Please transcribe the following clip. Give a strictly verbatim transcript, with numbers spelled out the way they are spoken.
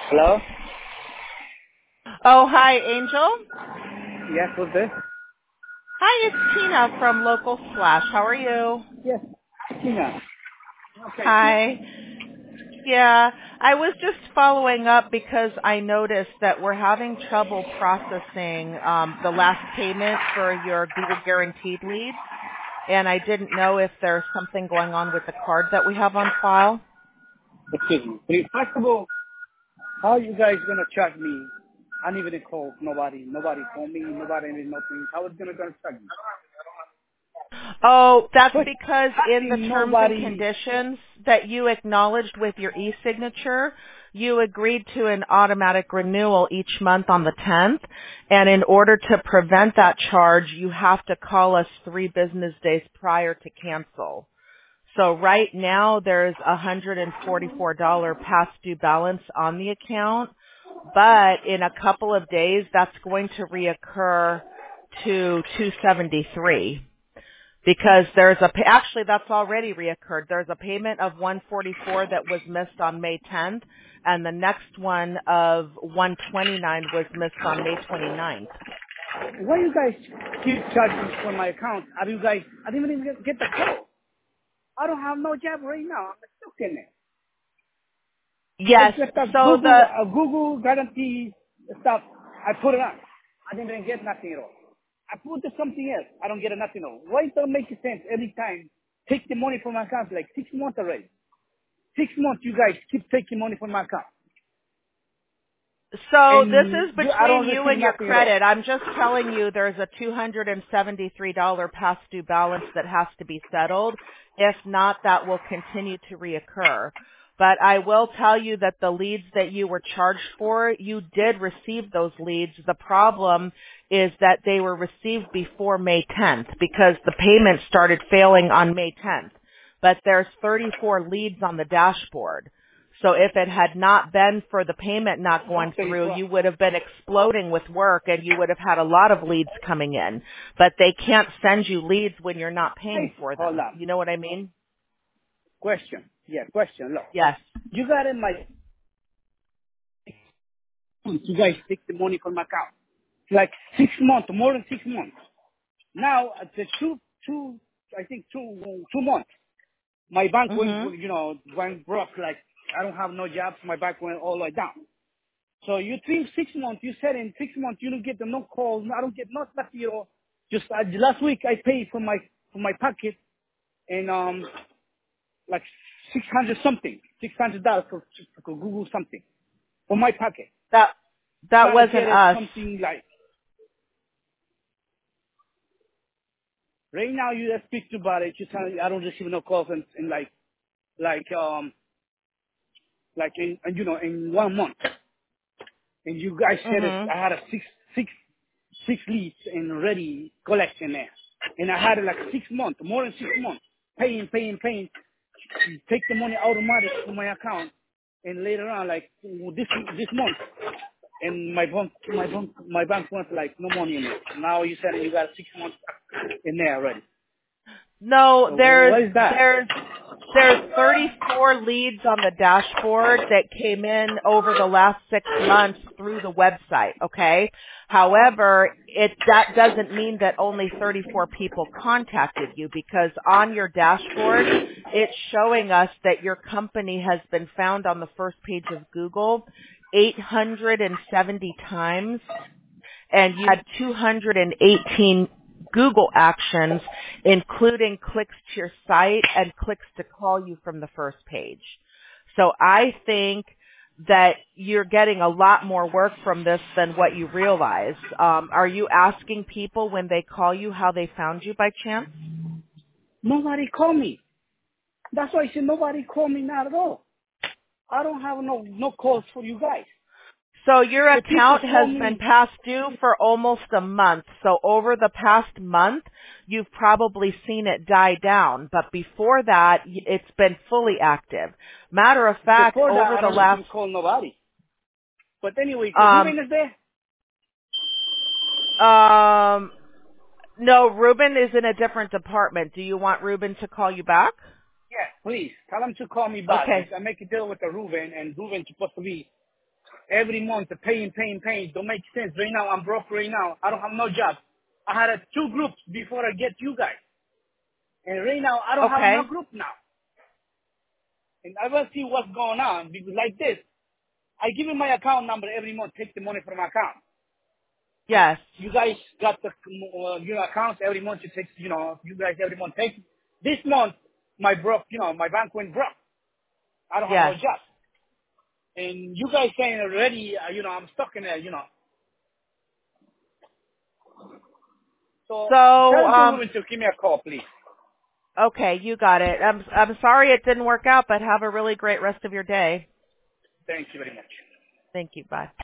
Hello? Oh, hi, Angel. Yes, who's this? Hi, it's Tina from Local Slash. How are you? Yes, Tina. Okay. Hi. Yeah, I was just following up because I noticed that we're having trouble processing um, the last payment for your Google Guaranteed leads, and I didn't know if there's something going on with the card that we have on file. Excuse me. Please, first of all, how are you guys gonna charge me? I didn't even call nobody. Nobody called me. Nobody did nothing. How is gonna gonna charge me? Oh, that's But because how in the can terms and nobody? conditions that you acknowledged with your e-signature, you agreed to an automatic renewal each month on the tenth, and in order to prevent that charge, you have to call us three business days prior to cancel. So right now there's a one hundred forty-four dollars past due balance on the account, but in a couple of days that's going to reoccur to two hundred seventy-three dollars. Because there's a, pa- actually that's already reoccurred. There's a payment of one forty-four that was missed on May tenth, and the next one of one twenty-nine was missed on May twenty-ninth. Why you guys keep charging for my account? Are you guys? I didn't even get, get the call. I don't have no job right now. I'm stuck in it. I Yes, get the so Google, the, uh, Google guarantee stuff. I put it on. I didn't even get nothing at all. I put it something else. I don't get nothing at all. Why it don't make sense every time? Take the money from my account like six months already. Six months you guys keep taking money from my account. so this And is you, I between don't you receive and your nothing at all. credit. I'm just telling you there's a two hundred seventy-three dollars past due balance that has to be settled. If not, that will continue to reoccur. But I will tell you that the leads that you were charged for, you did receive those leads. The problem is that they were received before May tenth because the payment started failing on May tenth. But there's thirty-four leads on the dashboard. So if it had not been for the payment not going through, thirty-four. you would have been exploding with work and you would have had a lot of leads coming in. But they can't send you leads when you're not paying Hey, for hold them. on. You know what I mean? Question. Yeah, question. Look, Yes. you got in my, you guys take the money from my account. Like six months, more than six months. Now, at the two, two, I think two, two months. My bank went, Mhm. you know, went broke. Like I don't have no jobs. My bank went all the way down. So you think six months? You said in six months you don't get the no calls. I don't get not nothing at all. Just uh, last week I paid for my for my pocket and um like six hundred something, six hundred dollars for, for Google something for my pocket. That that Trying to wasn't get it us. something like right now you just speak about it. You tell me I don't receive no calls in, in like like um like in you know in one month. And you guys said it, Mhm. I had a six, six, six leads and ready collection there. And I had it like six months, more than six months, paying, paying, paying. Take the money automatic from my account. And later on, like this, this month, and my bank, my bank, my bank went like no money in it. Now you said you got six months in there already. No, So there's what is that? there's there's thirty-four leads on the dashboard that came in over the last six months through the website, okay? However, it that doesn't mean that only thirty-four people contacted you because on your dashboard, it's showing us that your company has been found on the first page of Google eight hundred seventy times and you had two hundred eighteen Google actions, including clicks to your site and clicks to call you from the first page. So I think that you're getting a lot more work from this than what you realize. Um, are you asking people when they call you how they found you by chance? Nobody called me. That's why I said nobody called me, not at all. I don't have no no calls for you guys. So your The people account call has been me. past due for almost a month. So over the past month, you've probably seen it die down. But before that, y- it's been fully active. Matter of fact, Before that, over I the don't last, even call nobody. But anyway, so um, Ruben is there? um, no, Ruben is in a different department. Do you want Ruben to call you back? Yeah. Please, tell him to call me back. Okay. I make a deal with the Ruben, and Ruben's supposed to be every month, paying, paying, paying. Don't make sense. Right now, I'm broke right now. I don't have no job. I had uh, two groups before I get you guys. And right now, I don't have no Okay. group now. And I will see what's going on. Because like this, I give you my account number every month, take the money from my account. Yes. You guys got the uh, you know, accounts every month. You take, you know, you guys every month take. This month, my broke, you know, my bank went broke. I don't have no Yes. job. And you guys saying already, uh, you know, I'm stuck in there, you know. So So, tell the um, woman to give me a call, please. okay, you got it. I'm I'm sorry it didn't work out, but have a really great rest of your day. Thank you very much. Thank you. Bye.